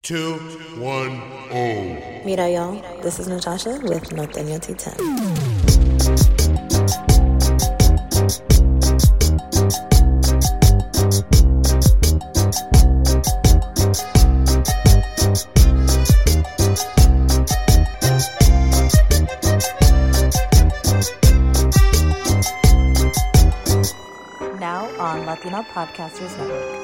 210. Mira, y'all. This is Natasha with Norteño T10. Now on Latino Podcasters Network.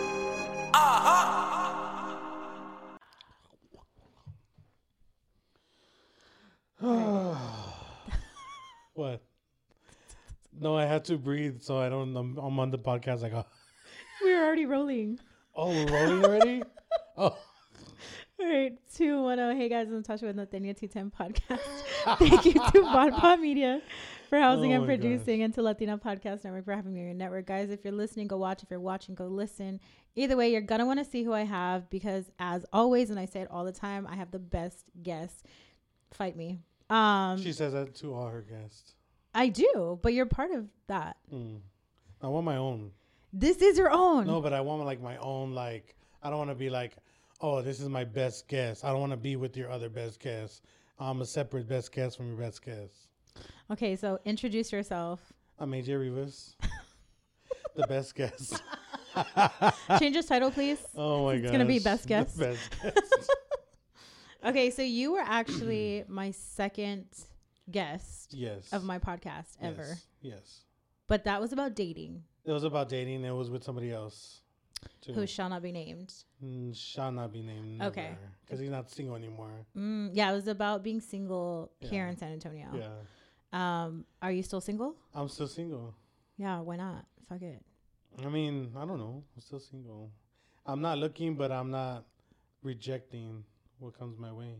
What? No, I had to breathe, so I don't. I'm on the podcast. Like, We were already rolling. oh, we're rolling already. Oh, All right, 210. Hey guys, I'm Natasha with Norteño T10 podcast. Thank you to Bonpa Media for housing Oh and my producing, and to Latino Podcast Network for having me on your network. Guys, if you're listening, go watch. If you're watching, go listen. Either way, you're gonna want to see who I have because, as always, and I say it all the time, I have the best guests. Fight me. she says that to all her guests. I do, but you're part of that. I want my own. This is your own. No, but I want like my own. Like, I don't want to be like, oh, this is my best guest. I don't want to be with your other best guests. I'm a separate best guest from your best guest. Okay, so introduce yourself. I'm AJ Rivas, the best guest. Change his title, please. Oh my god, It's gonna be best guest. The best guest. Okay, so you were actually my second guest Yes. of my podcast ever. Yes. But that was about dating, It was about dating. It was with somebody else. Too. who shall not be named. Shall not be named. Okay. Because he's not single anymore. Yeah, it was about being single here Yeah. in San Antonio. Yeah. Are you still single? I'm still single. Yeah, why not? Fuck it. I mean, I don't know. I'm still single. I'm not looking, but I'm not rejecting what comes my way.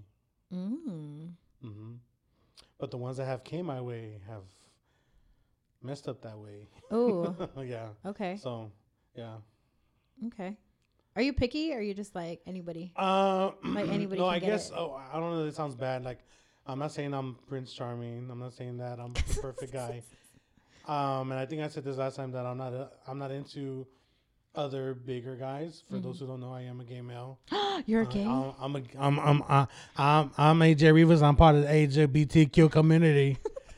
But the ones that have came my way have messed up that way. Oh, Yeah. okay. So, yeah. Okay. Are you picky or are you just like anybody? Like anybody No, can I get guess. it. Oh, I don't know. That sounds bad. Like, I'm not saying I'm Prince Charming. I'm not saying that I'm the perfect guy. And I think I said this last time that I'm not into other bigger guys. For those who don't know, I am a gay male. You're gay? I'm AJ Rivas. I'm part of the LGBTQ community.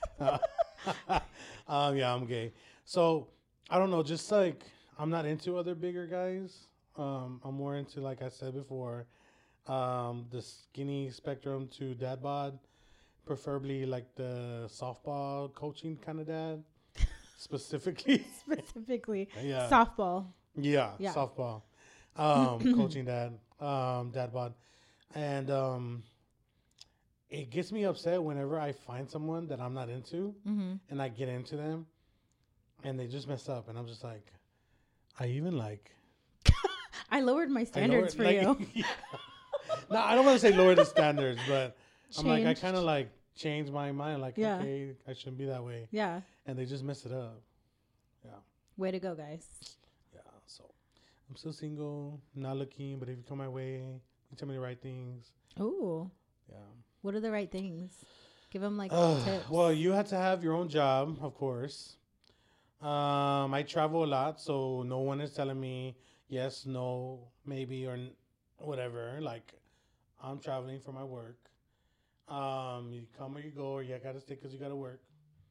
Yeah, I'm gay. So I don't know. Just like I'm not into other bigger guys. I'm more into, like I said before, the skinny spectrum to dad bod, preferably like the softball coaching kind of dad, specifically. Specifically, Yeah. softball. Yeah, Yeah. softball. Coaching dad, dad bod. And it gets me upset whenever I find someone that I'm not into and I get into them and they just mess up and I'm just like, I even like I lowered my standards for you. Yeah. No, I don't want to say lower the standards, but I'm like, I Changed. kind of like changed my mind. Like, Yeah. okay, I shouldn't be that way. Yeah. And they just mess it up. Yeah. Way to go, guys. Yeah, so I'm still single, not looking, but if you come my way, you tell me the right things. Ooh. Yeah. What are the right things? Give them like tips. Well, you had to have your own job, of course. I travel a lot, so no one is telling me yes, no, maybe, or whatever. Like, I'm traveling for my work. You come or you go, or you gotta stay because you gotta work.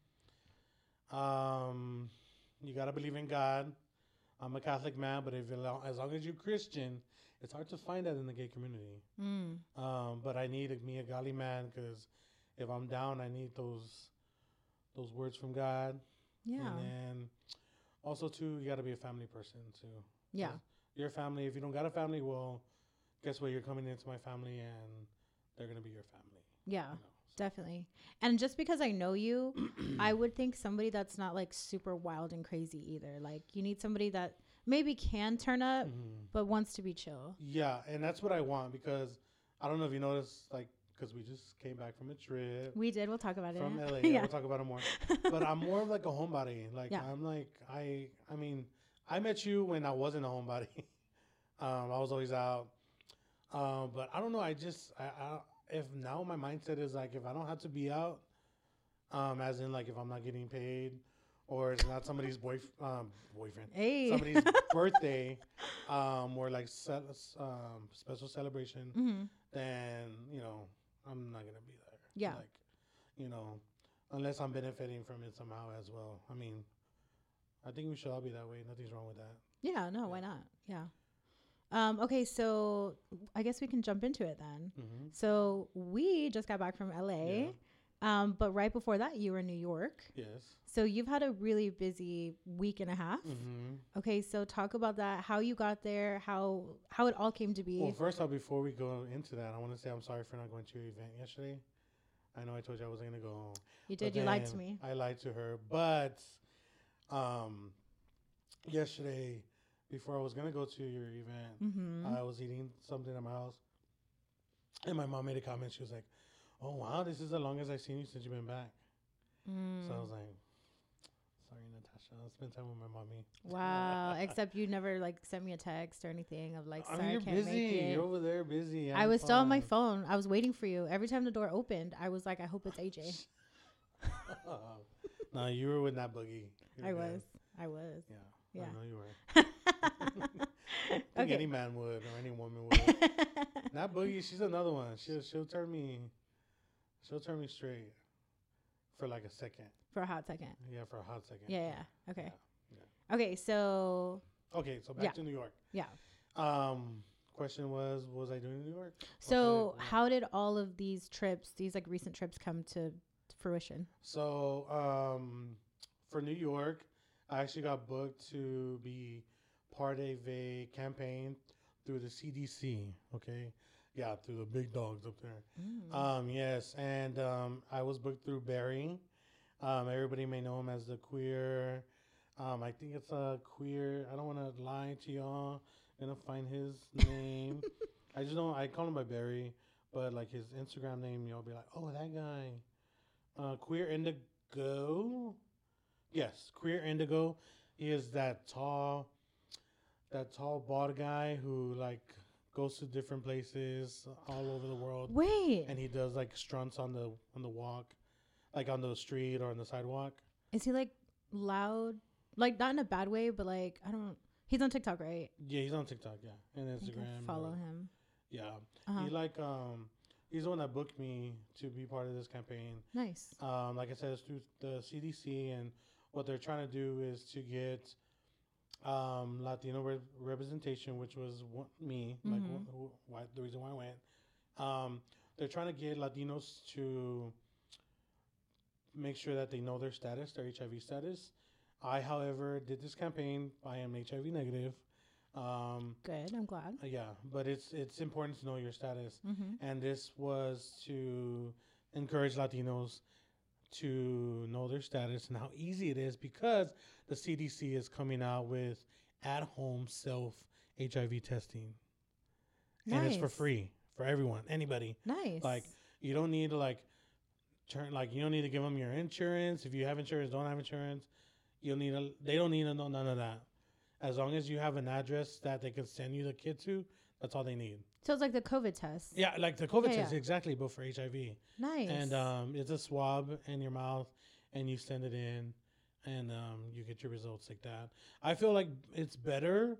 You gotta believe in God. I'm a Catholic man, but as long as you're Christian, it's hard to find that in the gay community. But I need me a godly man because if I'm down, I need those words from God. Yeah. And then also too, you got to be a family person too. Yeah. 'Cause you're a family. If you don't got a family, well, guess what? You're coming into my family, and they're gonna be your family. Yeah. You know, so. Definitely. And just because I know you, I would think somebody that's not like super wild and crazy either. Like you need somebody that maybe can turn up, but wants to be chill. Yeah, and that's what I want because I don't know if you noticed, like, because we just came back from a trip We did. We'll talk about from it. LA. Yeah. We'll talk about it more. But I'm more of like a homebody. Like Yeah. I'm like I mean, I met you when I wasn't a homebody. I was always out. But I don't know. I if now my mindset is like if I don't have to be out, as in like if I'm not getting paid or it's not somebody's boyfriend, Hey. somebody's birthday, or like special celebration, Mm-hmm. then I'm not gonna be there. Yeah. Like, unless I'm benefiting from it somehow as well. I mean, I think we should all be that way. Nothing's wrong with that. Yeah. No, why not? Yeah. Okay, so I guess we can jump into it then. Mm-hmm. So we just got back from LA, but right before that, you were in New York. Yes. So you've had a really busy week and a half. Mm-hmm. Okay, so talk about that. How you got there? How it all came to be? Well, first off, before we go into that, I want to say I'm sorry for not going to your event yesterday. I know I told you I wasn't gonna go. You did. You lied to me. I lied to her, but yesterday, before I was gonna go to your event, Mm-hmm. I was eating something at my house, and my mom made a comment. She was like, "Oh wow, this is the longest I've seen you since you've been back." So I was like, "Sorry, Natasha. I'll spend time with my mommy." Wow. Except you never like sent me a text or anything of like, I sorry, mean, you're I can't busy. make it. You're over there busy. I was still on my phone. I was waiting for you. Every time the door opened, I was like, I hope it's AJ. No, you were with that boogie. You I were was. good. I was. Yeah. Yeah. I know you were. I think Okay. any man would or any woman would. That boogie, she's another one. She'll turn me straight for like a second. For a hot second. Yeah, for a hot second. Yeah. Okay. Yeah. Okay. So Okay, so back to New York. yeah. Question was I doing in New York? So how did all of these trips, these like recent trips, come to fruition? So for New York, I actually got booked to be part of a campaign through the CDC. Okay, yeah, through the big dogs up there. Yes, and I was booked through Barry. Everybody may know him as the queer. I think it's a queer. I don't want to lie to y'all. I'm gonna find his name. I just don't. I call him by Barry, but like his Instagram name, y'all be like, oh, that guy. Queer Indigo. Yes, Queer Indigo. He is that tall, bald guy who like goes to different places all over the world. Wait, And he does like stunts on the walk, like on the street or on the sidewalk. is he like loud? Like not in a bad way, but like I don't. He's on TikTok, right? Yeah, he's on TikTok, yeah, and I think Instagram. I follow him. Yeah, Uh-huh. he like he's the one that booked me to be part of this campaign. Nice. Like I said, it's through the CDC, and what they're trying to do is to get Latino representation, which was me, like why the reason why I went. They're trying to get Latinos to make sure that they know their status, their HIV status. I, however, did this campaign. I am HIV negative. Good. I'm glad. Yeah, but it's important to know your status, and this was to encourage Latinos to know their status and how easy it is because the CDC is coming out with at-home self HIV testing, and it's for Nice. free for everyone, anybody. Nice. Like you don't need to you don't need to give them your insurance. If you have insurance, don't have insurance. They don't need to know none of that. As long as you have an address that they can send you the kit to, that's all they need. So it's like the COVID test. Yeah, like the COVID Yeah, test, yeah. exactly, but for HIV. Nice. And it's a swab in your mouth, and you send it in, and you get your results like that. I feel like it's better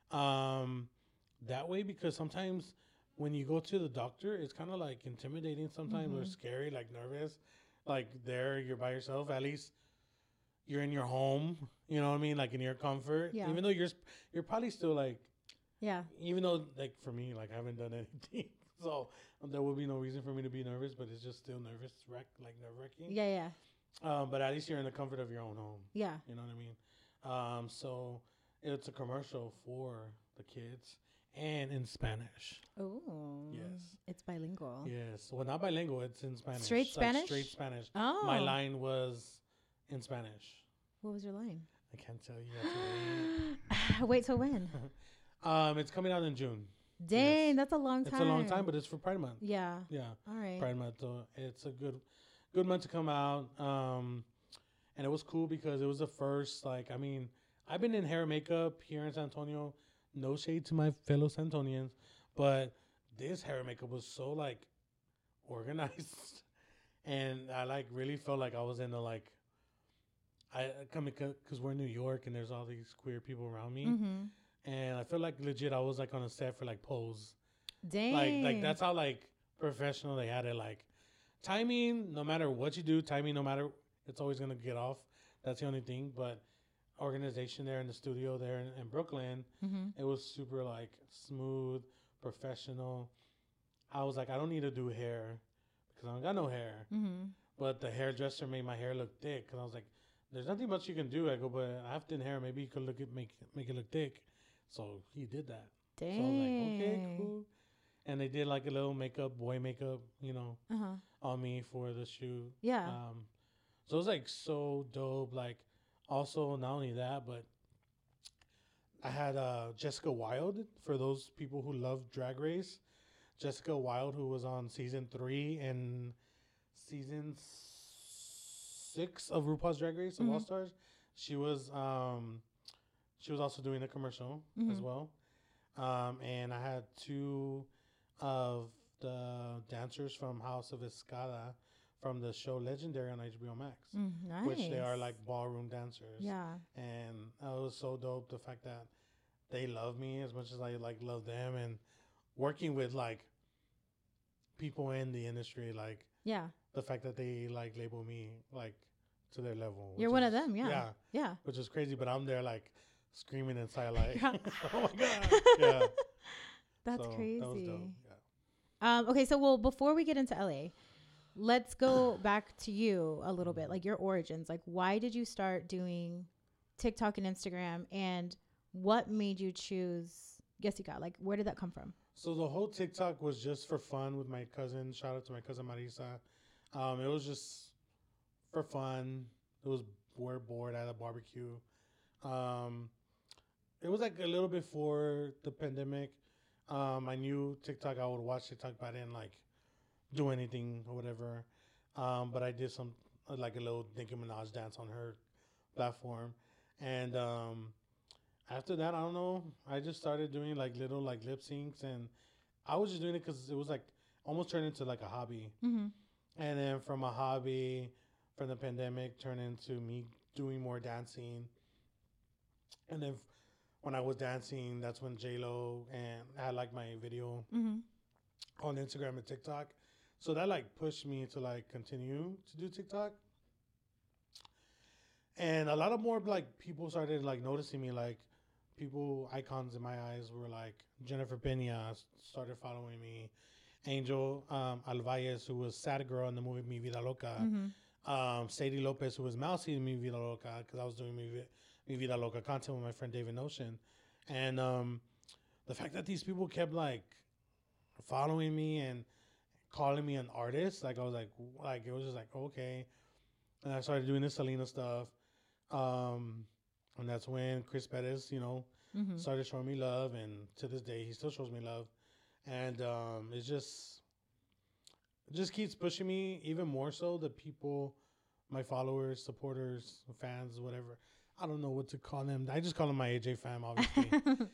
that way because sometimes when you go to the doctor, it's kind of like intimidating sometimes or scary, like nervous. Like there, you're by yourself. At least you're in your home. You know what I mean? Like in your comfort. Yeah. Even though you're probably still like. Yeah. Even though, like, for me, like, I haven't done anything. So, there would be no reason for me to be nervous, but it's just still nerve-wracking. Yeah. Yeah. But at least you're in the comfort of your own home. Yeah. You know what I mean? So, it's a commercial for the kids and in Spanish. Oh. Yes. It's bilingual. Yes. Well, not bilingual. It's in Spanish. Straight Spanish? Straight Spanish. Oh. My line was in Spanish. What was your line? I can't tell you. You have to Wait till when? wait. It's coming out in June. Dang, Yes. that's a long time. It's a long time, but it's for Pride Month. Yeah. Yeah. All right. Pride Month. So it's a good month to come out. And it was cool because it was the first, like, I mean, I've been in hair and makeup here in San Antonio. No shade to my fellow San Antonians, but this hair and makeup was so, like, organized. And I, like, really felt like I was in a, like, I come because we're in New York and there's all these queer people around me, Mm-hmm. and I feel like legit I was like on a set for like Pose. Dang. Like that's how like professional they had it. Like timing, no matter what you do, timing, no matter, it's always gonna get off. That's the only thing. But organization there in the studio there in Brooklyn, Mm-hmm. it was super like smooth, professional. I was like, I don't need to do hair because I don't got no hair. Mm-hmm. But the hairdresser made my hair look thick because I was like, there's nothing much you can do. I go, but I have thin hair. Maybe you could make it look thick. So he did that. Dang. So I was like, okay, cool. And they did like a little makeup, boy makeup, Uh-huh. on me for the shoot. Yeah. So it was like so dope. Like also not only that, but I had Jessica Wilde, for those people who love Drag Race. Jessica Wilde, who was on season 3 and season 6 of RuPaul's Drag Race of All Stars. She was also doing a commercial as well. And I had 2 of the dancers from House of Escada from the show Legendary on HBO Max, Nice. which they are like ballroom dancers. Yeah. And it was so dope, the fact that they love me as much as I like love them, and working with like people in the industry, like Yeah. the fact that they like label me like to their level. You're which one is- of them. Yeah. Yeah. Yeah. Which is crazy, but I'm there like screaming inside like, Yeah. oh my God. Yeah. That's So crazy. That was dope. Yeah. Okay, so before we get into LA, let's go back to you a little bit, like your origins. Like, why did you start doing TikTok and Instagram, and what made you choose Jessica? Like, where did that come from? So the whole TikTok was just for fun with my cousin. Shout out to my cousin Marisa. It was just for fun. We're bored at a barbecue. It was like a little before the pandemic. I knew TikTok. I would watch TikTok, but I didn't like do anything or whatever. But I did some like a little Nicki Minaj dance on her platform, and after that, I don't know. I just started doing like little like lip syncs, and I was just doing it because it was like almost turned into like a hobby. Mm-hmm. And then from a hobby, from the pandemic, turned into me doing more dancing. And then when I was dancing, that's when J-Lo and I had like my video Mm-hmm. on Instagram and TikTok. So that like pushed me to like continue to do TikTok. And a lot of more like people started like noticing me, like icons in my eyes were like Jennifer Pena started following me. Angel Alvarez, who was Sad Girl in the movie Mi Vida Loca. Mm-hmm. Sadie Lopez, who was Mousy in Mi Vida Loca, because I was doing Mi Vida Loca content with my friend David Notion. And the fact that these people kept like following me and calling me an artist, like I was like it was just like, okay. And I started doing this Selena stuff. And that's when Chris Pettis, Mm-hmm. started showing me love, and to this day he still shows me love. And it just keeps pushing me even more so. The people, my followers, supporters, fans, whatever. I don't know what to call them. I just call them my AJ fam, obviously.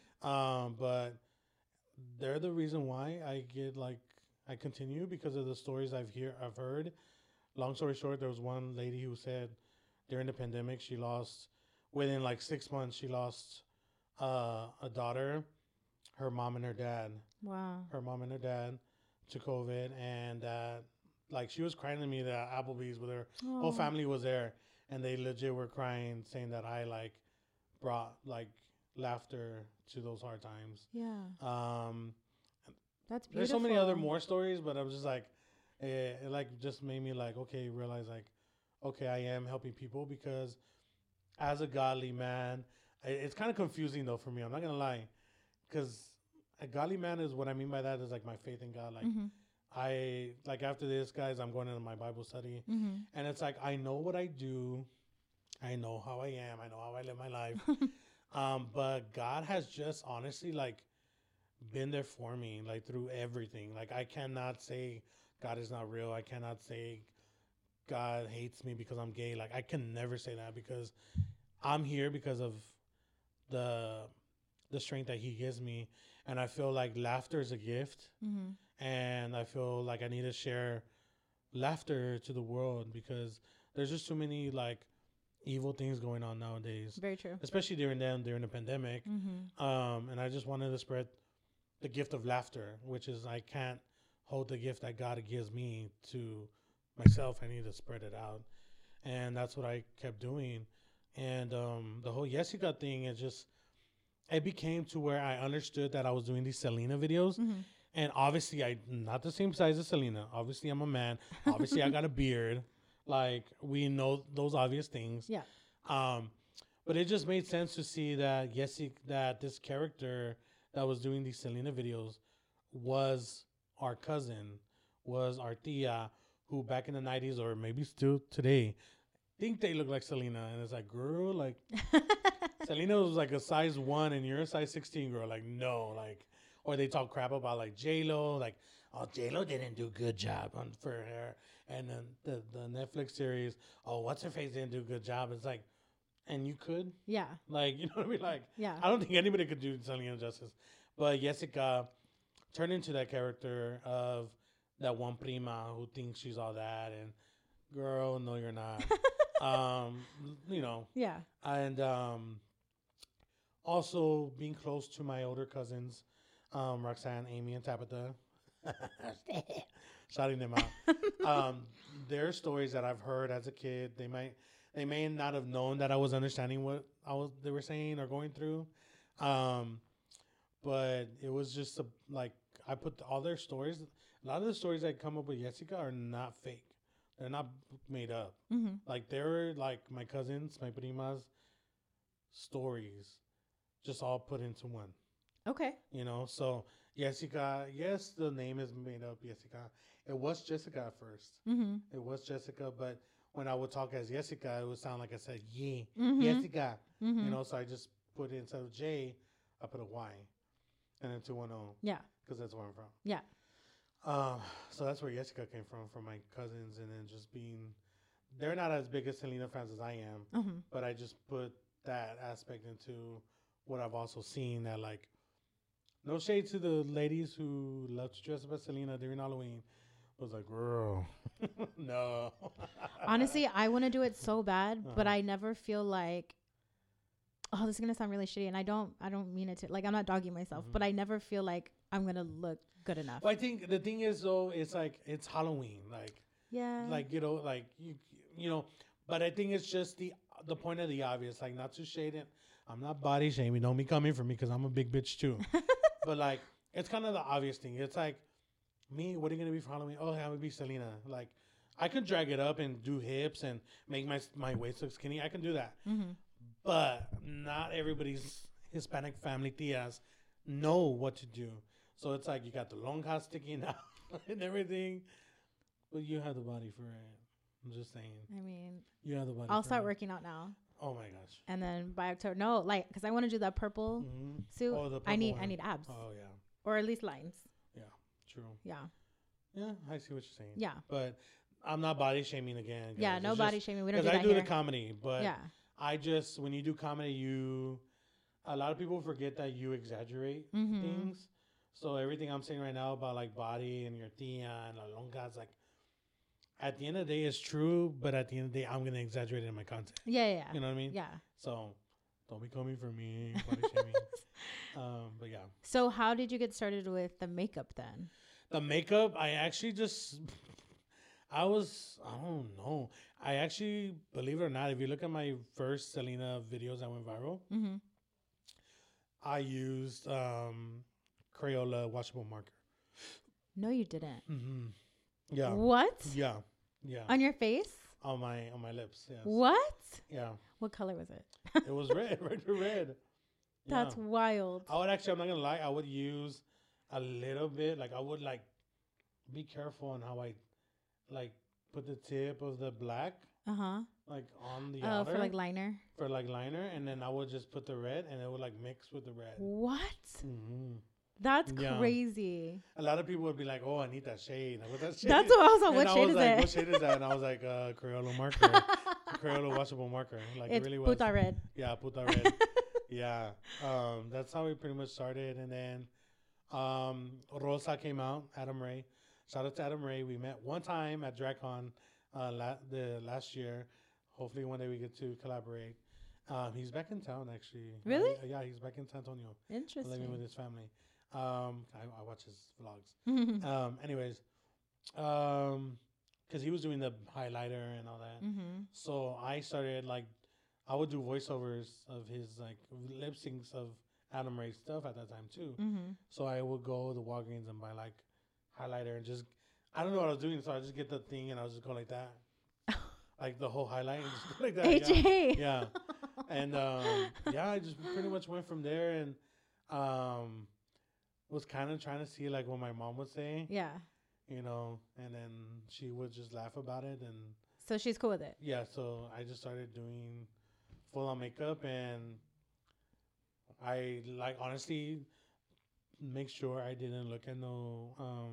But they're the reason why I continue, because of the stories I've heard. Long story short, there was one lady who said during the pandemic within like 6 months she lost a daughter, her mom and her dad. Wow. Her mom and her dad to COVID, and like she was crying to me that Applebee's with her whole family was there, and they legit were crying, saying that I like brought like laughter to those hard times. Yeah. That's beautiful. There's so many other more stories, but I was just like, it like just made me like, okay, realize like, okay, I am helping people, because as a godly man, it's kind of confusing though for me. I'm not gonna lie, because a godly man is, what I mean by that is like my faith in God. Like I like after this, guys, I'm going into my Bible study, and it's like I know what I do, I know how I am, I know how I live my life, but God has just honestly like been there for me, like through everything. Like I cannot say God is not real. I cannot say God hates me because I'm gay. Like I can never say that, because I'm here because of the strength that He gives me. And I feel like laughter is a gift. And I feel like I need to share laughter to the world, because there's just too many like evil things going on nowadays, Very true. especially during the pandemic. And I just wanted to spread the gift of laughter, which is I can't hold the gift that God gives me to myself. I need to spread it out, and that's what I kept doing. And the whole Jessica thing is just it became to where I understood that I was doing these Selena videos. And obviously, I'm not the same size as Selena. Obviously, I'm a man. Obviously, I got a beard. Like, we know those obvious things. Yeah. But it just made sense to see that that this character that was doing these Selena videos was our cousin, was our tia, who back in the 90s or maybe still today, think they look like Selena. And it's like, girl, like, Selena was like a size 1 and you're a size 16, girl. Like, no, like, or they talk crap about like J-Lo, like, oh, J-Lo didn't do a good job for her. And then the Netflix series, oh, what's her face didn't do a good job. It's like, and you could, Yeah. like, you know what I mean? Like, Yeah. I don't think anybody could do Selena justice. But Jessica turned into that character of that one prima who thinks she's all that, and girl, no, you're not. You know. Yeah. And also being close to my older cousins, Roxanne, Amy, and Tabitha. Shouting them out. Their stories that I've heard as a kid, they may not have known that I was understanding what they were saying or going through. But it was just like I put all their stories. A lot of the stories that come up with Jessica are not fake. They're not made up. Like they're like my cousins, my primas stories, just all put into one. Okay. You know, so Jessica, yes, the name is made up, Jessica. It was Jessica at first. It was Jessica, but when I would talk as Jessica, it would sound like I said, Jessica. You know, so I just put instead of J, I put a Y and then 210. Yeah. Because that's where I'm from. Yeah. So that's where Jessica came from my cousins, and then just being, they're not as big as Selena fans as I am, but I just put that aspect into what I've also seen that, like, no shade to the ladies who love to dress up as Selena during Halloween. I was like, girl, no. Honestly, I want to do it so bad, but I never feel like, oh, this is going to sound really shitty. And I don't mean it to, like, I'm not dogging myself, but I never feel like I'm going to look good enough. Well, I think the thing is, though, it's like, it's Halloween. Like, yeah. Like, you know, like, you know, but I think it's just the point of the obvious, like, not to shade it. I'm not body shaming. Don't be coming for me because I'm a big bitch too. But like, it's kind of the obvious thing. It's like, me, what are you going to be for Halloween? Oh, I'm going to be Selena. Like, I can drag it up and do hips and make my waist look skinny. I can do that. But not everybody's Hispanic family tias know what to do. So it's like, you got the long hair sticking out and everything. But you have the body for it. I'm just saying. I mean, you have the body I'll for start it. working out now. Oh my gosh. And then by October, no, like, because I want to do that purple suit. Oh, the I need purple one. abs. Oh yeah. Or at least lines. Yeah. True. Yeah. Yeah, I see what you're saying. Yeah. But I'm not body shaming again. Guys. Yeah, no It's body just, shaming. We don't do because that I do here. the comedy, but Yeah. I just, when you do comedy, a lot of people forget that you exaggerate things. So everything I'm saying right now about like body and your tia and la longas, like, at the end of the day, it's true, but at the end of the day, I'm going to exaggerate it in my content. Yeah. You know what I mean? Yeah. So don't be coming for me, body shaming. But yeah. So how did you get started with the makeup then? The makeup, I actually I don't know. I actually, believe it or not, if you look at my first Selena videos that went viral, I used Crayola washable marker. No, you didn't. Yeah. What? Yeah. On your face? On my lips. Yes. What? Yeah. What color was it? It was red, red. That's Yeah. wild. I'm not gonna lie. I would use a little bit. Like, I would like be careful on how I like put the tip of the black like on the outer for like liner. And then I would just put the red, and it would like mix with the red. What? That's Yeah. crazy. A lot of people would be like, "Oh, I need that shade." Like, what's that shade? That's what I was like. And What I shade was is like, it? What shade is that? And I was like, Crayola marker, Crayola washable marker. Like, It's it really was. puta red. Yeah, puta red. Yeah. That's how we pretty much started, and then Rosa came out. Adam Ray. Shout out to Adam Ray. We met one time at DragCon last year. hopefully one day we get to collaborate. He's back in town actually. Really? Yeah, he's back in San Antonio, living with Interesting. his family. I watch his vlogs. Anyways, because he was doing the highlighter and all that. So I started like, I would do voiceovers of his like lip syncs of Adam Ray stuff at that time too. So I would go to Walgreens and buy like highlighter and just, I don't know what I was doing, so I just get the thing and I was just go like that, like the whole highlight and just go like that. AJ. Yeah. And yeah, I just pretty much went from there and was kind of trying to see like what my mom would say. Yeah. You know, and then she would just laugh about it and. So she's cool with it. Yeah, so I just started doing full on makeup and I like honestly make sure I didn't look at no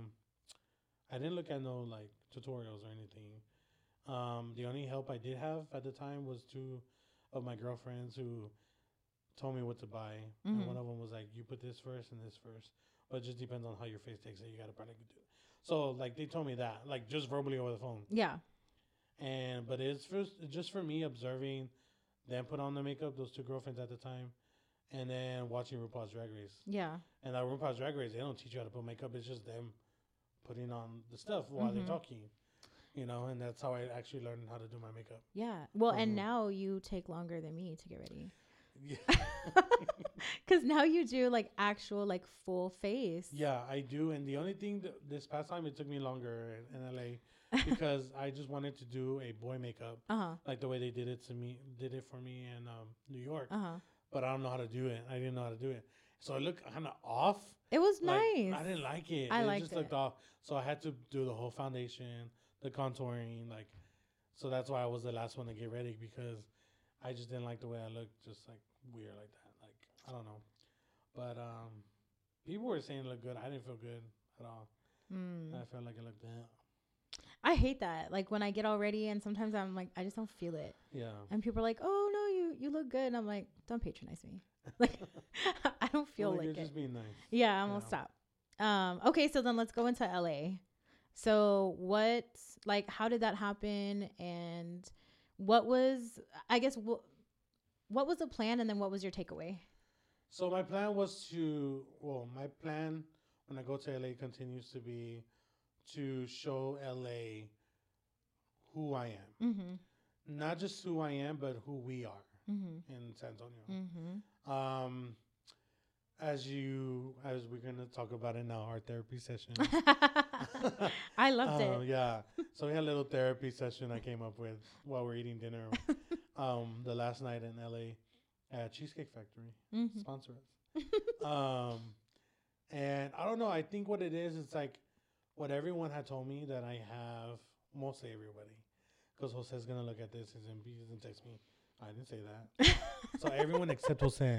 like tutorials or anything. The only help I did have at the time was two of my girlfriends who told me what to buy. And one of them was like, you put this first and this first. But it just depends on how your face takes it. You got to probably do it. So like they told me that, like just verbally over the phone. Yeah. But it's just for me observing them put on the makeup, those two girlfriends at the time, and then watching RuPaul's Drag Race. Yeah. And that RuPaul's Drag Race, they don't teach you how to put makeup. It's just them putting on the stuff while they're talking, you know, and that's how I actually learned how to do my makeup. Yeah. Well, and now you take longer than me to get ready. Yeah. Because now you do like actual like full face. Yeah, I do. And the only thing this past time, it took me longer in LA because I just wanted to do a boy makeup, like the way they did it for me in New York. But I don't know how to do it. I didn't know how to do it, so it looked kind of off. It was like, nice. I didn't like it. I it liked just it. looked off. So I had to do the whole foundation, the contouring, like. So that's why I was the last one to get ready because I just didn't like the way I looked, just like weird like that. Like I don't know, but people were saying it looked good. I didn't feel good at all. I felt like it looked bad. I hate that. Like when I get all ready and sometimes I'm like, I just don't feel it. Yeah. And people are like, oh no, you look good. And I'm like, don't patronize me. Like I don't feel like like you're it. just being nice. Yeah, I'm gonna stop. Okay, so then let's go into LA. So how did that happen? And what was, I guess, what was the plan? And then what was your takeaway? So my plan my plan when I go to LA continues to be to show LA who I am. Not just who I am, but who we are in San Antonio. As we're going to talk about it now, our therapy session. I loved it. Yeah. So we had a little therapy session I came up with while we're eating dinner the last night in LA at Cheesecake Factory. Sponsor us. And I don't know. I think what it is, it's like what everyone had told me that I have, mostly everybody. Because Jose's going to look at this and he's going to text me. I didn't say that. So everyone except Jose.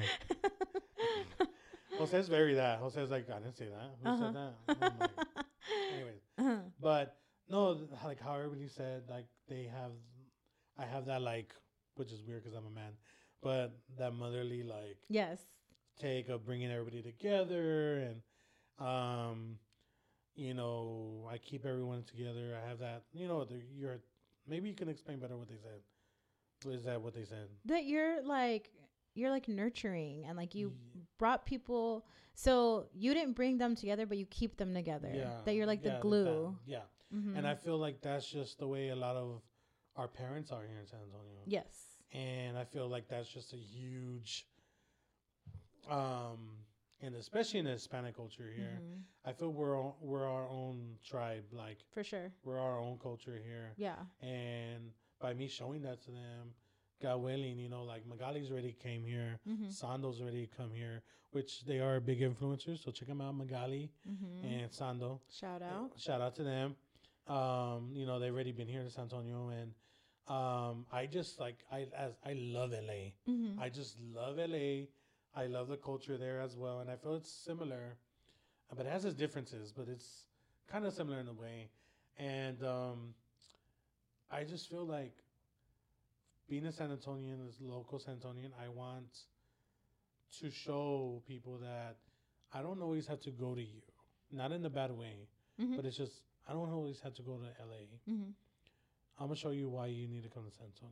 Jose's very that. Jose's like, I didn't say that. Who said that? I'm like, anyways. But no, like how everybody said, like I have that like, which is weird because I'm a man, but that motherly like yes take of bringing everybody together and you know, I keep everyone together. I have that, you know, maybe you can explain better what they said. Is that what they said? That you're like nurturing and like you brought people, so you didn't bring them together, but you keep them together. Yeah, that you're like the glue. And I feel like that's just the way a lot of our parents are here in San Antonio. Yes. And I feel like that's just a huge, and especially in the Hispanic culture here, I feel we're our own tribe. Like for sure, we're our own culture here. Yeah. And by me showing that to them, God willing, you know, like Magali's already came here, Sando's already come here, which they are big influencers. So check them out, Magali and Sando. Shout out. Shout out to them. You know, they've already been here to San Antonio, and I just like I love LA. I just love LA. I love the culture there as well, and I feel it's similar, but it has its differences, but it's kind of similar in a way. And I just feel like being a San Antonian, as local San Antonian, I want to show people that I don't always have to go to you, not in a bad way, but it's just I don't always have to go to LA. I'm gonna show you why you need to come to San Antonio.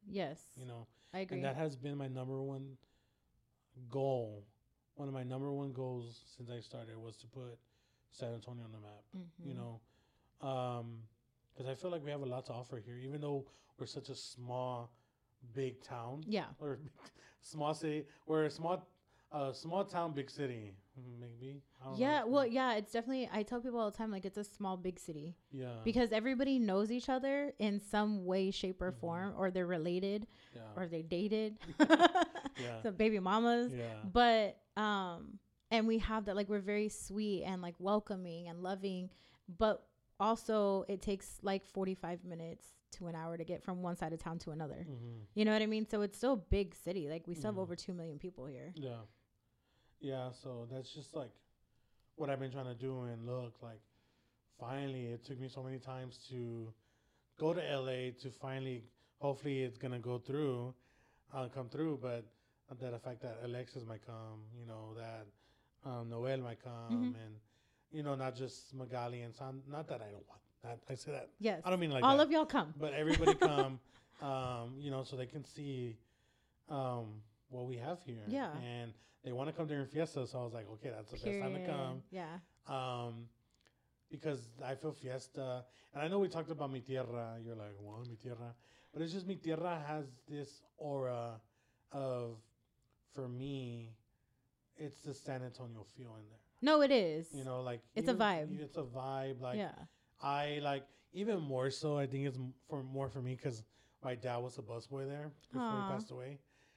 Yes. You know, I agree. and that has been my number one goal. One of my number one goals since I started was to put San Antonio on the map. Mm-hmm. You know, because I feel like we have a lot to offer here, even though we're such a small, big town. Yeah. Or small city. We're a small town, big city. Maybe. I don't Yeah. know. Well, yeah, it's definitely, I tell people all the time, like, it's a small, big city Yeah. because everybody knows each other in some way, shape, or form, or they're related, Yeah. or they dated. Yeah. So baby mamas. Yeah. But, and we have that, like, we're very sweet and like welcoming and loving, but also it takes like 45 minutes to an hour to get from one side of town to another. Mm-hmm. You know what I mean? So it's still a big city. Like, we still have Mhm. over 2 million people here. Yeah. Yeah, so that's just like what I've been trying to do. And look, like, finally, it took me so many times to go to LA to finally, hopefully, it's going to come through. But that the fact that Alexis might come, you know, that Noel might come, Mhm. and, you know, not just Magali and San. Not that I don't want that. I say that. Yes. I don't mean like all that. of y'all come. But everybody come, you know, so they can see what we have here. Yeah. And they want to come during Fiesta, so I was like, okay, that's the best time to come. Yeah. Because I feel Fiesta, and I know we talked about Mi Tierra. You're like, what, Mi Tierra? But it's just Mi Tierra has this aura of, for me, it's the San Antonio feel in there. No, it is. You know, like It's a vibe. It's a vibe. Like, yeah. I like even more so. I think it's more for me because my dad was a busboy there before Aw. he passed away.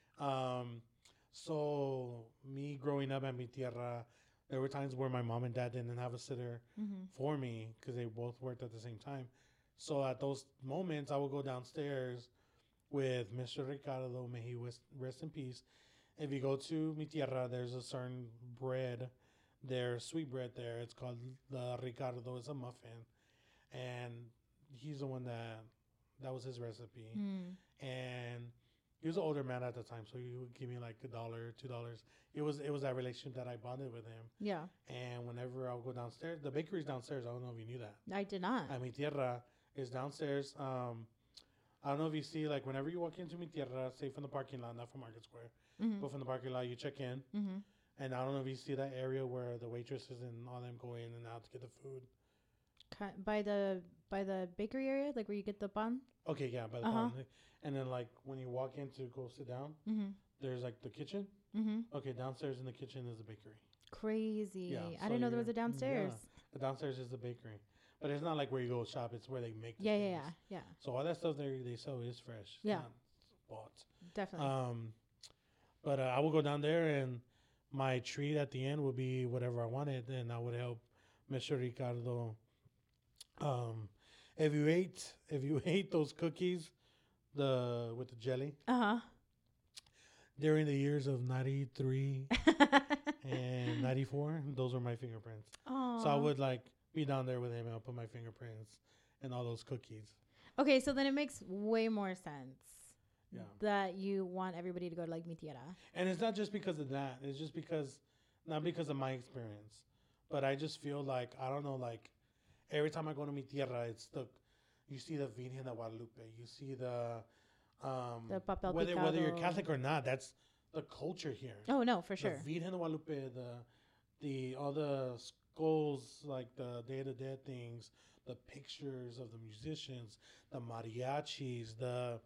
So me growing up at Mi Tierra, there were times where my mom and dad didn't have a sitter Mm-hmm. for me because they both worked at the same time. So at those moments, I would go downstairs with Mr. Ricardo. May he rest in peace. If you go to Mi Tierra, there's a certain bread there, sweet bread there. It's called the Ricardo. It's a muffin, and he's the one that was his recipe. Mm. And he was an older man at the time, so he would give me like $1, $2. It was that relationship that I bonded with him. Yeah. And whenever I would go downstairs, the bakery's downstairs. I don't know if you knew that. I did not. Mi Tierra is downstairs. I don't know if you see, like, whenever you walk into Mi Tierra, say from the parking lot, not from Market Square, Mm-hmm. but from the parking lot, you check in. Mm-hmm. And I don't know if you see that area where the waitresses and all them go in and out to get the food. By the bakery area, like where you get the bun. Okay, yeah, by the Uh-huh. pond. And then, like, when you walk in to go sit down, Mm-hmm. there's, like, the kitchen. Mm-hmm. Okay, downstairs in the kitchen is the bakery. Crazy. Yeah, I so didn't know there was a you're- downstairs. The downstairs is the bakery. But it's not like where you go shop. It's where they make the Yeah, things. yeah. So all that stuff they sell is fresh. It's Yeah. not bought. Definitely. But I will go down there, and my treat at the end would be whatever I wanted, and I would help Mr. Ricardo. If you ate those cookies, with the jelly Uh-huh. during the years of 93 and 94, those were my fingerprints. Oh. So I would like be down there with him, and I'll put my fingerprints and all those cookies. Okay, so then it makes way more sense. Yeah. That you want everybody to go to like Mi Tierra. And it's not just because of that. It's just not because of my experience. But I just feel like, I don't know, like, every time I go to Mi Tierra, you see the Virgen de Guadalupe. You see the papel whether you're picado. Catholic or not, that's the culture here. Oh no, for sure. The Virgen de Guadalupe, all the skulls, like the Day of the Dead things, the pictures of the musicians, the mariachis, the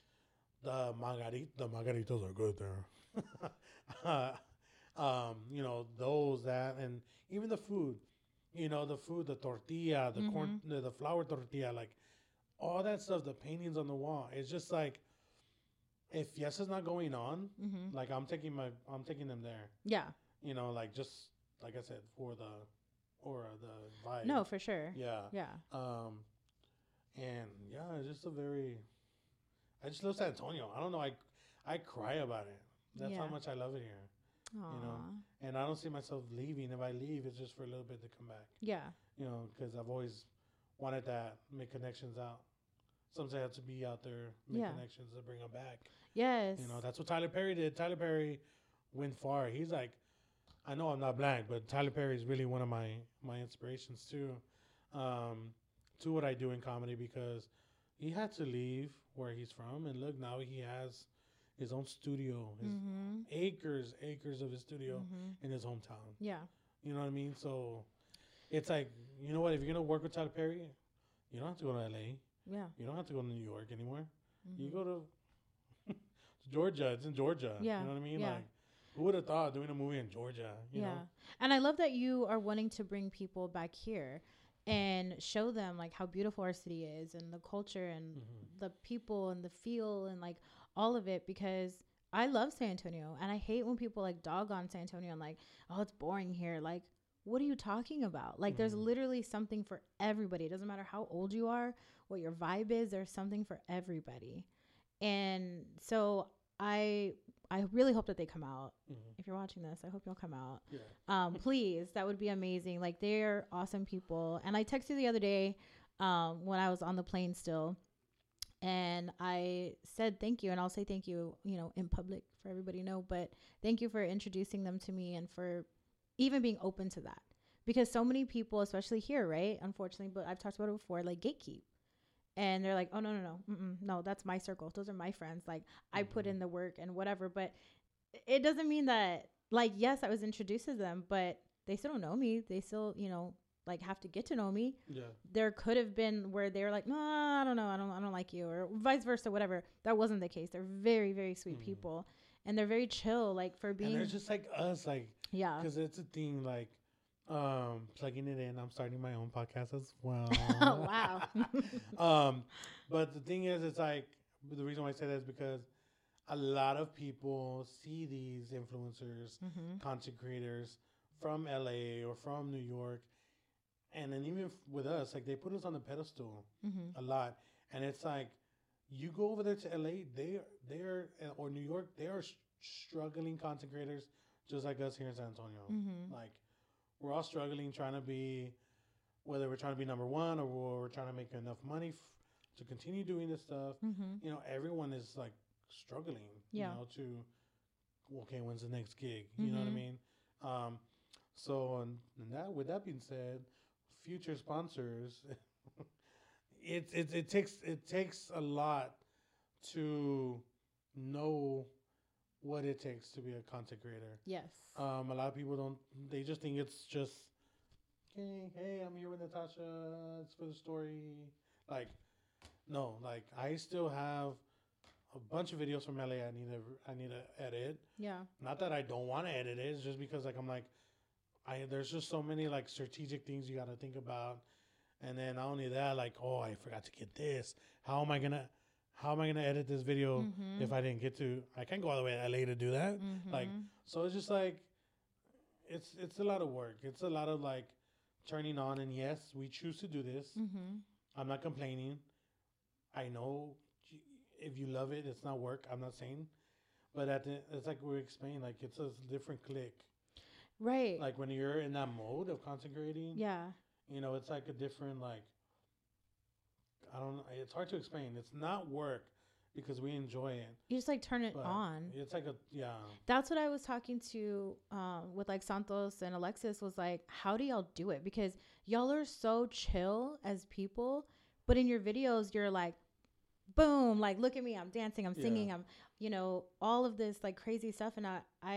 margaritas are good there. You know, and even the food, the tortilla, the corn, the flour tortilla, like all that stuff, the paintings on the wall. It's just like, if Fiesta's not going on, Mm-hmm. like I'm taking them there, Yeah. you know, like just like I said, for the aura, the vibe. No, for sure. Yeah. Yeah. And yeah, it's just I just love San Antonio. I don't know. I cry about it. That's how Yeah. much I love it here. Aww. know, And I don't see myself leaving. If I leave, it's just for a little bit to come back. Yeah. You know, because I've always wanted that, make connections out. Sometimes I have to be out there, make Yeah. connections to bring them back. Yes. You know, that's what Tyler Perry did. Tyler Perry went far. He's like, I know I'm not black, but Tyler Perry is really one of my inspirations too, to what I do in comedy, because he had to leave where he's from, and look, now he has his own studio, his acres of his studio in his hometown. Yeah. You know what I mean? So it's like, you know what? If you're gonna work with Tyler Perry, you don't have to go to LA. Yeah. You don't have to go to New York anymore. You go to Georgia. It's in Georgia. Yeah. You know what I mean? Yeah. Like, who would have thought doing a movie in Georgia? You know? And I love that you are wanting to bring people back here and show them like how beautiful our city is and the culture and the people and the feel and like all of it, because I love San Antonio and I hate when people like dog on San Antonio and like, oh, it's boring here. Like, what are you talking about? Like, there's literally something for everybody. It doesn't matter how old you are, what your vibe is, there's something for everybody. And so I really hope that they come out. If you're watching this, I hope you'll come out. Yeah. Please, that would be amazing. Like, they're awesome people. And I texted you the other day when I was on the plane still, and I said thank you, and I'll say thank you, you know, in public for everybody to know, but thank you for introducing them to me and for even being open to that, because so many people, especially here, right, unfortunately, but I've talked about it before, like gatekeep. And they're like, oh, no, that's my circle. Those are my friends. Like, I put in the work and whatever. But it doesn't mean that, like, yes, I was introduced to them, but they still don't know me. They still, you know, like, have to get to know me. Yeah. There could have been where they were like, no, I don't know. I don't like you, or vice versa, whatever. That wasn't the case. They're very, very sweet people. And they're very chill, like, for being. And they're just like us, like, yeah. Because it's a thing, like, plugging it in. I'm starting my own podcast as well. Oh, wow. But the thing is, it's like, the reason why I say that is because a lot of people see these influencers, content creators from LA or from New York, and then even with us, like, they put us on the pedestal a lot. And it's like, you go over there to LA, they're or New York, they are struggling content creators just like us here in San Antonio. Like, we're all struggling, trying to be, whether we're trying to be number one or we're trying to make enough money to continue doing this stuff. You know, everyone is like struggling, you know, to, okay, when's the next gig? You know what I mean? So, and that, with that being said, future sponsors, it takes a lot to know what it takes to be a content creator. Yes. A lot of people they just think it's just, hey, I'm here with Natasha, it's for the story. Like, no, like, I still have a bunch of videos from LA I need to edit. Yeah. Not that I don't want to edit it, it's just because, like, I'm like, there's just so many, like, strategic things you got to think about. And then not only that, like, oh, I forgot to get this. How am I gonna edit this video if I didn't get to? I can't go all the way to LA to do that. Like, so it's just like, it's a lot of work. It's a lot of, like, turning on. And yes, we choose to do this. I'm not complaining. I know if you love it, it's not work. I'm not saying, but it's like we explained. Like, it's a different click. Right. Like, when you're in that mode of content creating. Yeah. You know, it's like a different, like, I don't know. It's hard to explain. It's not work because we enjoy it. You just, like, turn it on. It's like That's what I was talking to with, like, Santos and Alexis, was like, how do y'all do it? Because y'all are so chill as people, but in your videos, you're like, boom, like, look at me. I'm dancing. I'm singing. I'm, you know, all of this, like, crazy stuff. And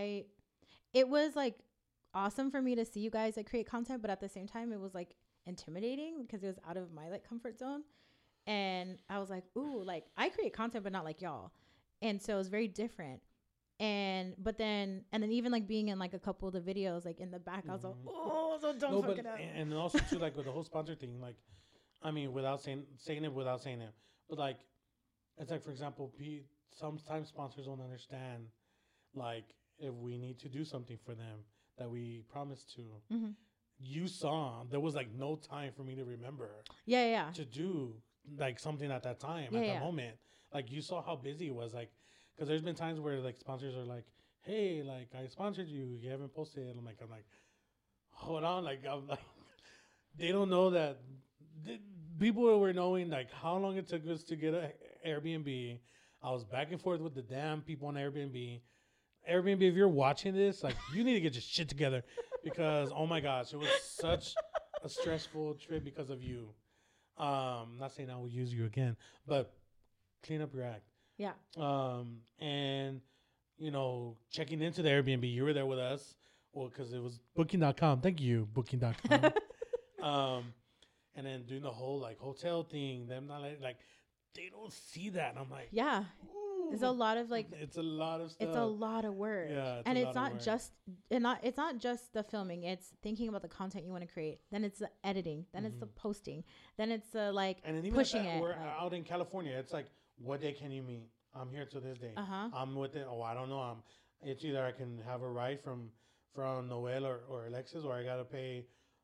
it was, like, awesome for me to see you guys, like, create content, but at the same time, it was, like, intimidating because it was out of my, like, comfort zone. And I was like, ooh, like, I create content, but not like y'all. And so it was very different. But then even, like, being in, like, a couple of the videos, like, in the back, I was like, oh, so don't fuck it up. And also, too, like, with the whole sponsor thing, like, I mean, without saying it, but, like, it's like, for example, sometimes sponsors don't understand, like, if we need to do something for them that we promised to. You saw there was, like, no time for me to remember. Yeah. To do, like, something at that time, at that moment. Like, you saw how busy it was, like, because there's been times where, like, sponsors are like, hey, like, I sponsored you, you haven't posted. I'm like, hold on, like, I'm like, they don't know that people were knowing, like, how long it took us to get an Airbnb. I was back and forth with the damn people on Airbnb. If you're watching this, like, you need to get your shit together, because, oh my gosh, it was such a stressful trip because of you. Not saying I will use you again, but clean up your act. Yeah. And you know, checking into the Airbnb, you were there with us. Well, because it was Booking.com. Thank you, Booking.com. And then doing the whole like hotel thing. Them not like they don't see that. And I'm like, Yeah. It's a lot of like it's a lot of stuff. it's a lot of work. Yeah, and it's not just it's not just the filming. It's thinking about the content you want to create. Then it's the editing. Then it's the posting. Then it's the like and then even pushing it. We're like, out in California. It's like, what day can you meet? I'm here to this day. I'm with it. Oh, I don't know. It's either I can have a ride from Noel or Alexis, or I gotta pay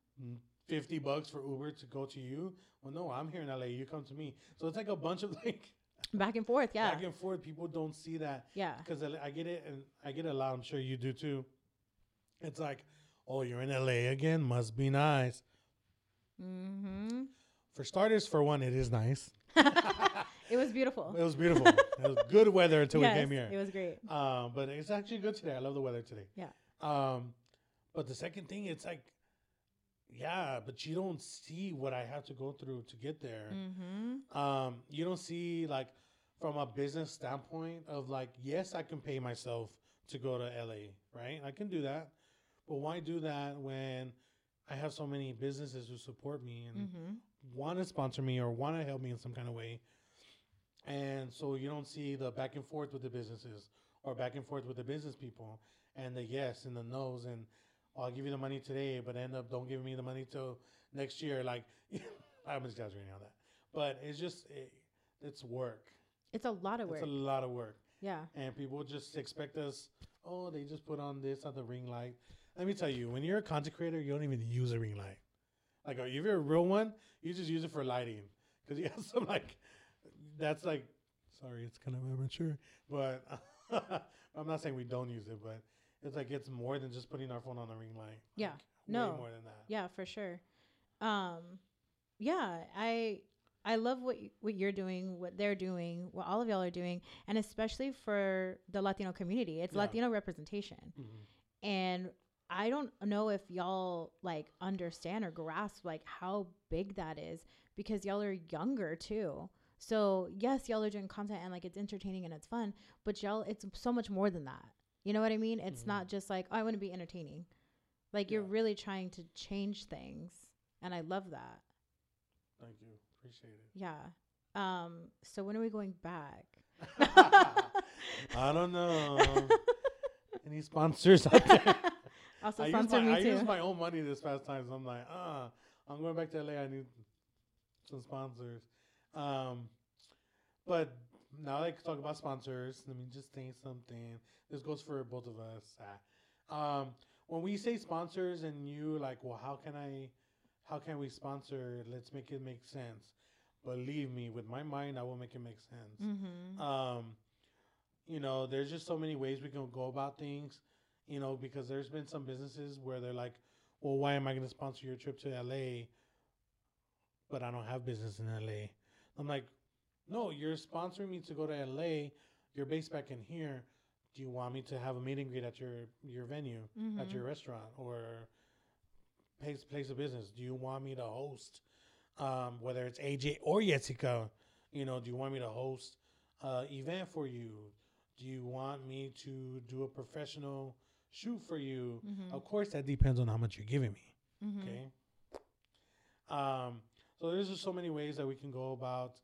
$50 for Uber to go to you. Well, no, I'm here in LA. You come to me. So it's like a bunch of like back and forth. Yeah. back and forth. People don't see that. Yeah. Because I get it, and I get it a lot. I'm sure you do too. It's like, oh, you're in LA again. Must be nice. Mm-hmm. For starters, for one, it is nice. It was beautiful. It was beautiful. It was good weather until we came here. It was great. But it's actually good today. I love the weather today. Yeah. But the second thing, it's like, yeah, but you don't see what I have to go through to get there. Mm-hmm. You don't see like from a business standpoint of like, yes, I can pay myself to go to LA, right? I can do that. But why do that when I have so many businesses who support me and want to sponsor me or want to help me in some kind of way? And so you don't see the back and forth with the businesses or back and forth with the business people and the yes and the no's and I'll give you the money today, but end up don't give me the money till next year. Like, I'm exaggerating on that, but it's just it's work. It's a lot of work. It's a lot of work. Yeah. And people just expect us. Oh, they just put on this on the ring light. Let me tell you, when you're a content creator, you don't even use a ring light. Like, if you're a real one, you just use it for lighting because you have some like. That's like, sorry, it's kind of immature, but I'm not saying we don't use it, but it's like it's more than just putting our phone on a ring light. Yeah, like, no, way more than that. Yeah, for sure. Yeah, I love what you're doing, what they're doing, what all of y'all are doing, and especially for the Latino community, it's Latino representation, and I don't know if y'all like understand or grasp like how big that is because y'all are younger too. So yes, y'all are doing content and like it's entertaining and it's fun, but y'all, it's so much more than that. You know what I mean? It's not just like, oh, I want to be entertaining. Like you're really trying to change things. And I love that. Thank you. Appreciate it. Yeah. So when are we going back? I don't know. Any sponsors out there? Also sponsor me too. I used my own money this past time. So I'm like, I'm going back to LA. I need some sponsors. But now that I can talk about sponsors, let me just say something. This goes for both of us. When we say sponsors and you like, well, how can we sponsor? Let's make it make sense. Believe me, with my mind, I will make it make sense. You know, there's just so many ways we can go about things, you know, because there's been some businesses where they're like, well, why am I going to sponsor your trip to LA? But I don't have business in LA. I'm like, no, you're sponsoring me to go to LA. You're based back in here. Do you want me to have a meet and greet at your venue, at your restaurant or place of business? Do you want me to host, whether it's AJ or Jessica, you know, do you want me to host event for you? Do you want me to do a professional shoot for you? Of course, that depends on how much you're giving me. Okay. So there's just so many ways that we can go about,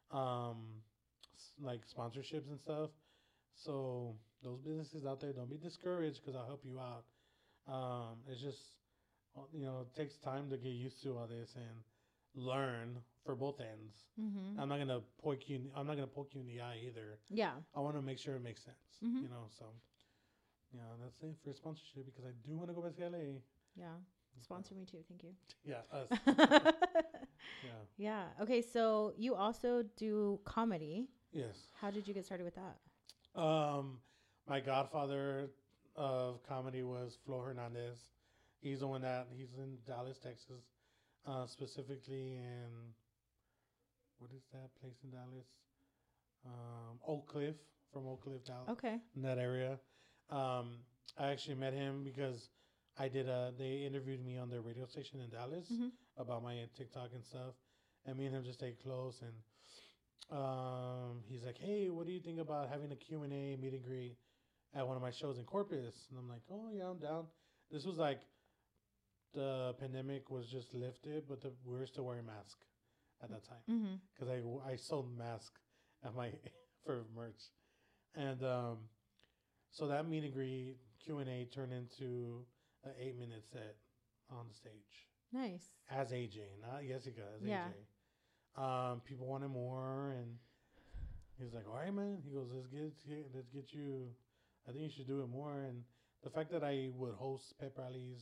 like sponsorships and stuff. So those businesses out there, don't be discouraged because I'll help you out. It's just, you know, it takes time to get used to all this and learn for both ends. I'm not gonna poke you. I'm not gonna poke you in the eye either. Yeah. I want to make sure it makes sense. You know, so yeah, that's it for sponsorship because I do want to go back to LA. Yeah. Sponsor me too. Thank you. Yeah. Us. Yeah. Okay. So you also do comedy. Yes. How did you get started with that? My godfather of comedy was Flo Hernandez. He's the one he's in Dallas, Texas, specifically in, what is that place in Dallas? Oak Cliff, from Oak Cliff, Dallas. Okay. In that area. I actually met him because they interviewed me on their radio station in Dallas about my TikTok and stuff. and me and him just stayed close. And he's like, "Hey, what do you think about having a Q&A meet and greet at one of my shows in Corpus?" And I'm like, "Oh yeah, I'm down." This was like the pandemic was just lifted, but we were still wearing masks at that time because I sold masks at my for merch, and so that meet and greet Q&A turned into an 8-minute set on the stage. Nice. As AJ, not Jessica, as Yeah. AJ. People wanted more, and he's like, "All right, man." He goes, let's get you. I think you should do it more." And the fact that I would host pep rallies,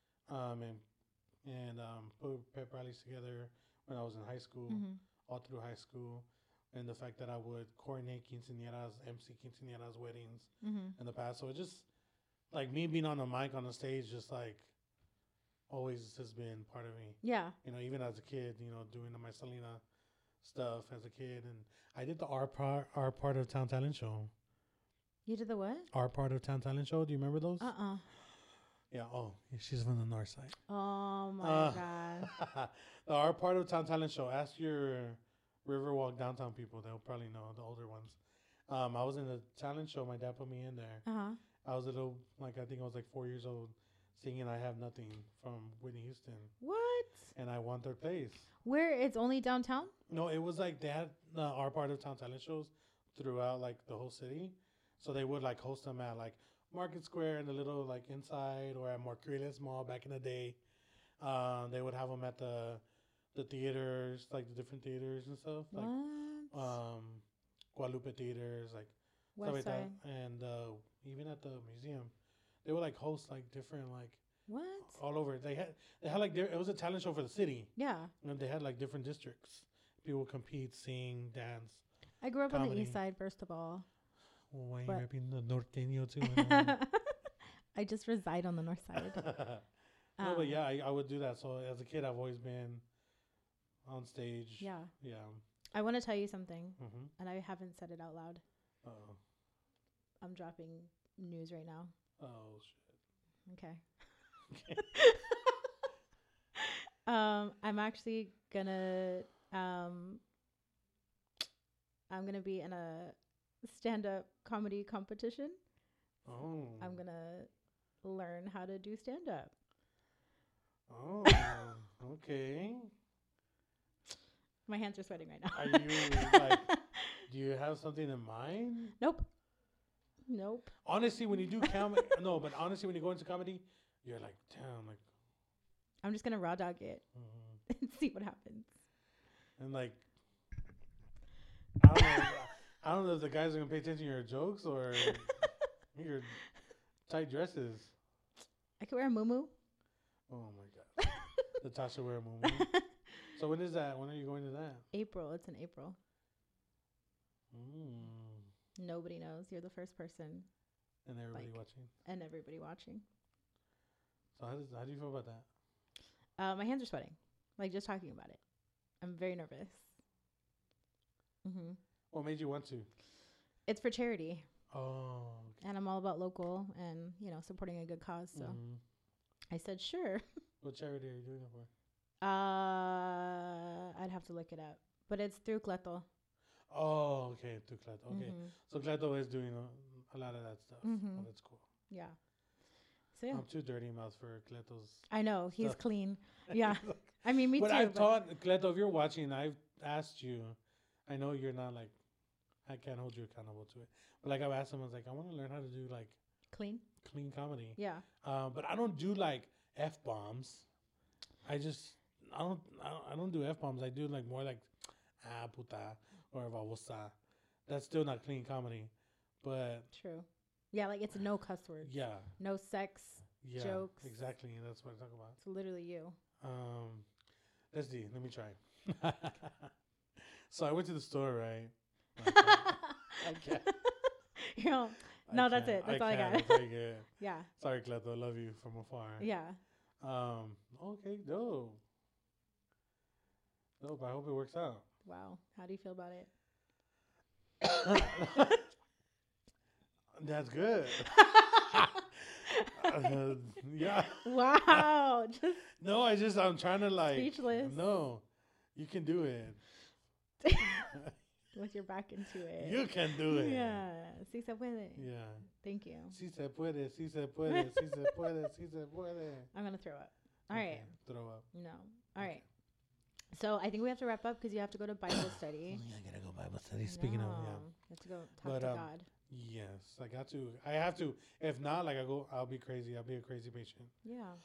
and put pep rallies together when I was in high school, all through high school, and the fact that I would coordinate quinceañeras, MC quinceañeras, weddings in the past. So it just like me being on the mic on the stage, just like always has been part of me. Yeah. You know, even as a kid, you know, doing the Marcelina stuff as a kid, and I did the our part of Town Talent show. You did the what? Our part of Town Talent show. Do you remember those? Yeah. Oh, she's from the north side. Oh my god. The Our Part of Town Talent show. Ask your Riverwalk downtown people. They'll probably know, the older ones. I was in the talent show. My dad put me in there. I was a little, like, I think I was like 4 years old, singing "I Have Nothing" from Whitney Houston. What? And I won third place. Where? It's only downtown? No, it was like they had Our Part of Town Talent shows throughout like the whole city. So they would like host them at like Market Square and the little like inside, or at Marqueles Mall back in the day. They would have them at the theaters, like the different theaters and stuff. What? Like Guadalupe theaters, like West stuff like Side. that. And even at the museum, they would like host like different like What? all over. They had like it was a talent show for the city, Yeah. and they had like different districts. People would compete, sing, dance. I grew up on the Comedy. east side, first of all. Well, why are you But- rapping the norteño too? I just reside on the north side. No, but yeah, I would do that. So as a kid, I've always been on stage. Yeah. Yeah. I want to tell you something, Mm-hmm. and I haven't said it out loud. Oh. I'm dropping news right now. Oh shit. Okay. I'm actually gonna I'm gonna be in a stand-up comedy competition. Oh. I'm gonna learn how to do stand-up. Oh. Okay. My hands are sweating right now. Are you like? Do you have something in mind? Nope. Honestly, when you do comedy, no, but honestly, when you go into comedy, you're like, damn, like, I'm just gonna raw dog it and see what happens. and like, I don't know if the guys are gonna pay attention to your jokes or your tight dresses. I could wear a muumuu. Oh my god, Natasha wear a muumuu. So when is that? When are you going to that? April. It's in April. Mm. Nobody knows. You're the first person And everybody Like- watching. and everybody watching. So how do you feel about that? My hands are sweating. Like just talking about it. I'm very nervous. What made you want to? It's for charity, Oh. and I'm all about local and supporting a good cause. So Mhm. I said sure. What charity are you doing it for? I'd have to look it up, but it's through Cleto. Oh, okay, through Cleto. Okay, Mhm. so Cleto is doing a lot of that stuff. Mhm. Oh, that's cool. Yeah. So yeah, I'm too dirty mouth for Cleto's. I know he's stuff. clean. Yeah. I mean, me But too. I've but taught Cleto, if you're watching, I've asked you. I know you're not like, I can't hold you accountable to it. But like I've asked him, I was like, I want to learn how to do like clean. clean comedy. Yeah. But I don't do like F bombs. I don't do F bombs. I do like more like puta or babosa. That's still not clean comedy. But True. Yeah, like it's no cuss words. yeah. No sex. Yeah. Jokes. Exactly. That's what I talk about. It's literally you. Let's see. Let me try. So I went to the store, right? I can't. You know, no, that's it. That's all I got. That's all you get. Yeah. Sorry, Cleto. I love you from afar. Yeah. Okay, dope. Dope. I hope it works out. Wow. How do you feel about it? That's good. Yeah. Wow. Just No, I'm trying to like. Speechless. No, You can do it. With your back into it. You can do it. Yeah. Sí se puede. Yeah. Thank you. Sí se puede, sí se puede, sí se puede, sí se puede. I'm going to throw up. All right. Throw up. No. All right. So I think we have to wrap up because you have to go to Bible study. I gotta go Bible study. Speaking of, yeah. You have to go talk to God. Yes, I got to. I have to. If not, like I'll be crazy. I'll be a crazy patient. Yeah.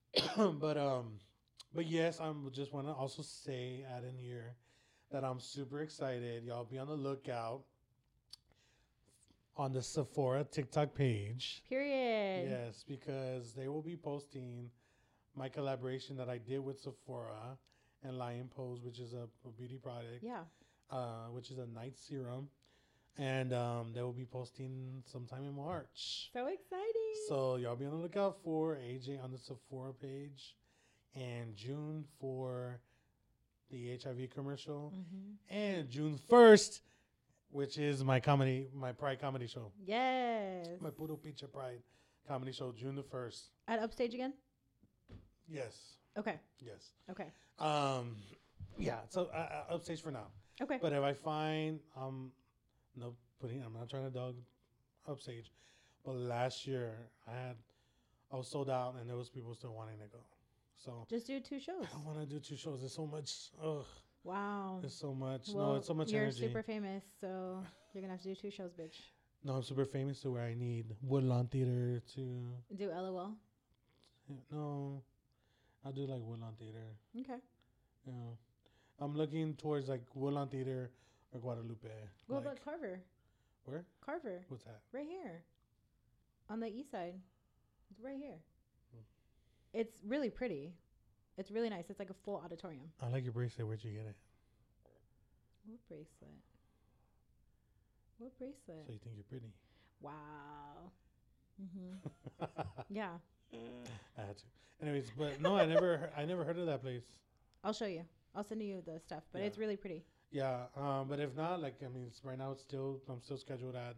But yes, just want to also add in here that I'm super excited. Y'all be on the lookout on the Sephora TikTok page. Period. Yes, because they will be posting my collaboration that I did with Sephora and Lion Pose, which is a beauty product. Yeah. Which is a night serum. And they will be posting sometime in March. So exciting. So y'all be on the lookout for AJ on the Sephora page. And June for the HIV commercial. Mm-hmm. And June 1st, which is my Pride comedy show. Yes. My Puro Pizza Pride comedy show, June the 1st. At Upstage again? Yes. Okay. Yes. Okay. Yeah, so Upstage for now. Okay. But if I find, I'm not trying to dog Upstage, but last year I was sold out and there was people still wanting to go. So just do 2 shows. I don't want to do 2 shows. There's so much. Ugh. Wow. There's so much. Well, no, it's so much you're energy. You're super famous, so you're going to have to do 2 shows, bitch. No, I'm super famous to where I need Woodlawn Theater to... Do LOL? No. I'll do like Woodlawn Theater. Okay. You know, I'm looking towards like Woodlawn Theater or Guadalupe. What like, about Carver? Where? Carver. What's that? Right here. On the east side. It's right here. Hmm. It's really pretty. It's really nice. It's like a full auditorium. I like your bracelet. Where'd you get it? What bracelet? What bracelet? So you think you're pretty? Wow. Mm-hmm. Yeah. I had to. Anyways, but no, I never heard of that place. I'll show you. I'll send you the stuff, but it's really pretty. Yeah. But if not, like, I mean, right now I'm still scheduled at,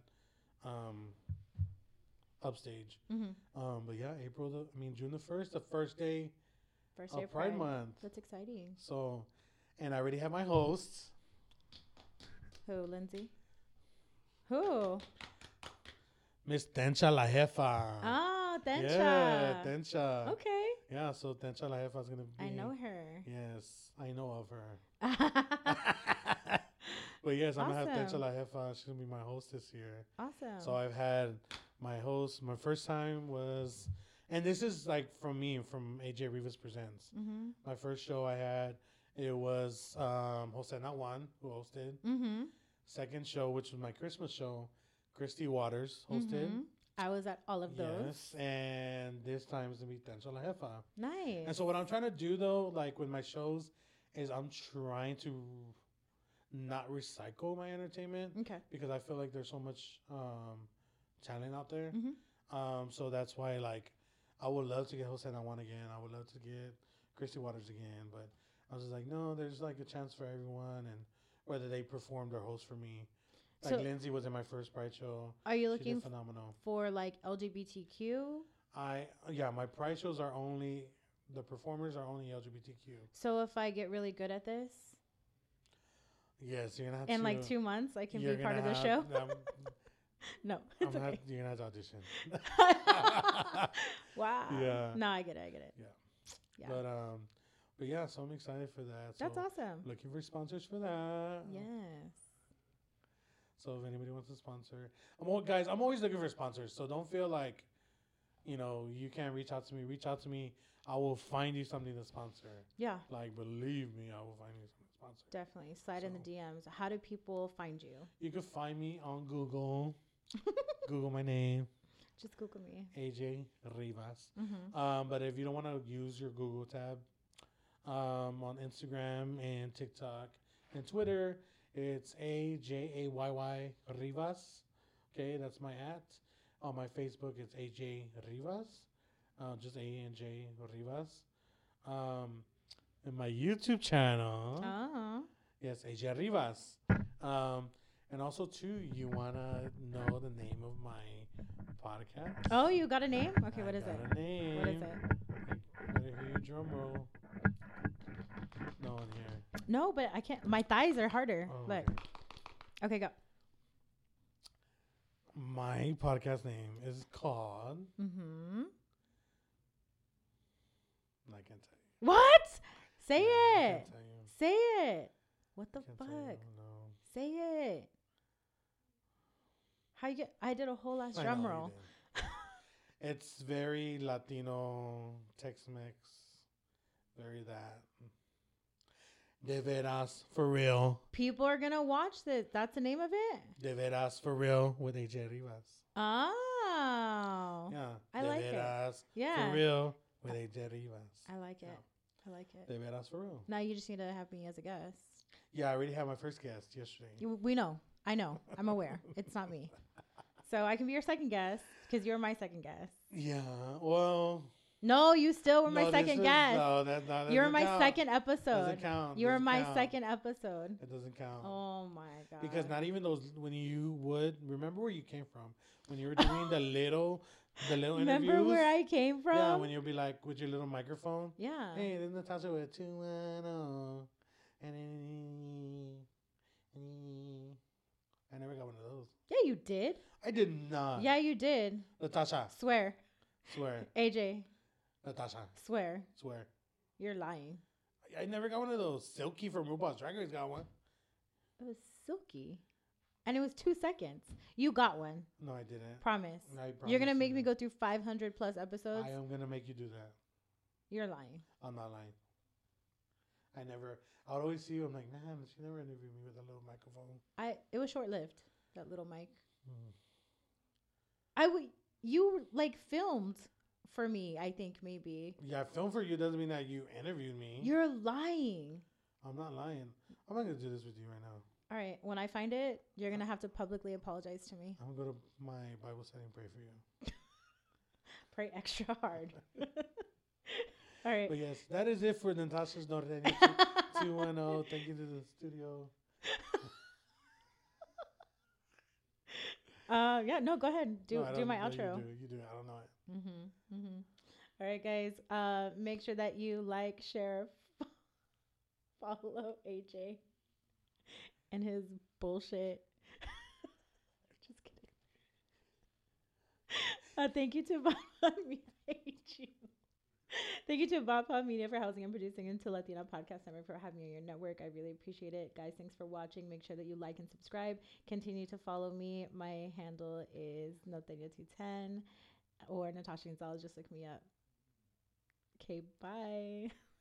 Upstage. Mm-hmm. But yeah, June the 1st, the first day of Pride Month. That's exciting. So, and I already have my hosts. Who, Lindsay? Who? Miss Tencha La Jefa. Oh, Tencha. Yeah, Tencha. Okay. Yeah, so Tencha La Jefa is going to be... I know her. Yes, I know of her. But yes, I'm going to have Tencha La Jefa. She's going to be my host this year. Awesome. So I've had my host. My first time was... And this is like from AJ Rivas Presents. Mm-hmm. My first show I had, it was Jose Juan who hosted. Mm-hmm. Second show, which was my Christmas show, Christy Waters hosted. Mm-hmm. I was at all of those. Yes, and this time it's going to be Tencha La Jefa. Nice. And so what I'm trying to do, though, like with my shows, is I'm trying to not recycle my entertainment. Okay. Because I feel like there's so much talent out there. Mm-hmm. So that's why, like, I would love to get Jose Juan again. I would love to get Christy Waters again. But I was just like, no, there's like a chance for everyone. And whether they performed or host for me. Like, so Lindsay was in my first Pride show. Are you looking phenomenal for like LGBTQ? My Pride shows are only, the performers are only LGBTQ. So if I get really good at this, yes, you're gonna have in like 2 months, I can be part of the show. No, it's okay. You're gonna have to audition. Wow. Yeah. No, I get it. Yeah. But yeah, so I'm excited for that. That's awesome. Looking for sponsors for that. Yes. So if anybody wants to sponsor, I'm always looking for sponsors. So don't feel like, you can't reach out to me. Reach out to me. I will find you something to sponsor. Yeah. Like, believe me, I will find you something to sponsor. Definitely. Slide in the DMs. How do people find you? You can find me on Google. Google my name. Just Google me. AJ Rivas. Mm-hmm. But if you don't want to use your Google tab, on Instagram and TikTok and Twitter, it's AJAYY Rivas. Okay, that's my @ On my Facebook, it's AJ Rivas. Just A-N-J Rivas. And my YouTube channel. Yes, AJ Rivas. And also, too, you want to know the name of my podcast? Oh, you got a name? Okay, what is it? A name. What is it? Better hear your drum roll. No one here. No, but I can't. My thighs are harder. Oh, Look. Okay, go. My podcast name is called. Mm-hmm. I can't tell you. What? Say Yeah, I it. can't tell you. Say it. What the Can't fuck? tell you, no. Say it. How you get? I did a whole ass I drum know you roll. did. It's very Latino, Tex-Mex, very that. De veras, for real. People are gonna watch this. That's the name of it. De veras, for real, with AJ Rivas. Oh. Yeah. I De like it. veras, Yeah. for real, with AJ Rivas. I like it. Yeah. I like it. De veras, for real. Now you just need to have me as a guest. Yeah, I already had my first guest yesterday. We know. I know. I'm aware. It's not me. So I can be your second guest because you're my second guest. Yeah, well. No, you still were my no, second this guest. No, that doesn't You're my count. second episode. Doesn't count. You were Doesn't my count. second episode. It doesn't count. Oh my god. Because not even those, when you would, remember where you came from? When you were doing the little Remember interviews? where I came from? Yeah, when you'll be like, with your little microphone. Yeah. Hey, this is Natasha with 210. I never got one of those. Yeah, you did. I did not. Yeah, you did. Natasha, Swear. swear. AJ, Natasha, swear. swear. You're lying. I never got one of those. Silky from RuPaul's Drag Race got one. It was silky. And it was 2 seconds. You got one. No, I didn't. Promise. I You're going to promise make you me that. go through 500 plus episodes? I am going to make you do that. You're lying. I'm not lying. I would always see you. I'm like, nah, she never interviewed me with a little microphone. It was short-lived, that little mic. Mm. You like filmed for me, I think maybe. Yeah, film for you doesn't mean that you interviewed me. You're lying. I'm not lying. I'm not going to do this with you right now. All right, when I find it, you're going to have to publicly apologize to me. I'm going to go to my Bible study and pray for you. Pray extra hard. All right. But yes, that is it for Natasha's Norteña 210. Thank you to the studio. Yeah, no, go ahead. No, I Do don't- my no, outro. You do it. I don't know it. Mm-hmm. Mm-hmm. All right, guys. Make sure that you like, share, follow AJ and his bullshit. Just kidding. Thank you to Bob Media. I hate you. Thank you to Bob Media for housing and producing, and to Latina Podcast Network for having me on your network. I really appreciate it. Guys, thanks for watching. Make sure that you like and subscribe. Continue to follow me. My handle is Norteña210 or Natasha Gonzalez. Just look me up. Okay, bye.